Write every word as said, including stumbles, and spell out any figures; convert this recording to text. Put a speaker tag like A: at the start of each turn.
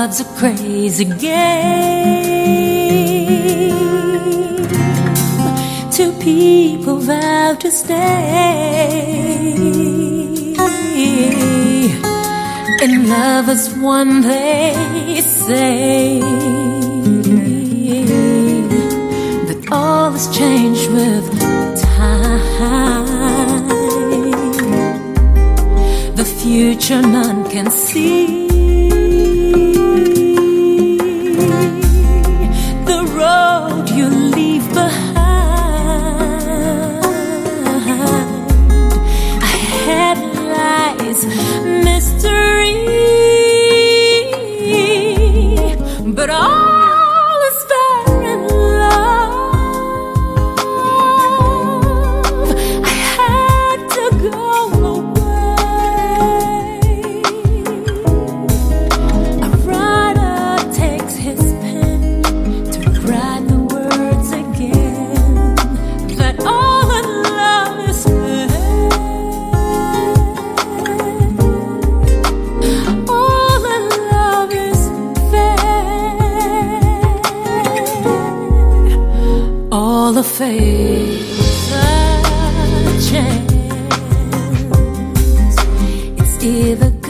A: love's a crazy game. Two people vow to stay. In love is one, they say, but all has changed with time. The future none can see. The road you leave behind ahead lies mystery, but all is fair in love. I had to go away. A writer takes his pen to write the words again, that all in love is fair. All in love is fair. All the fates a chance. It's either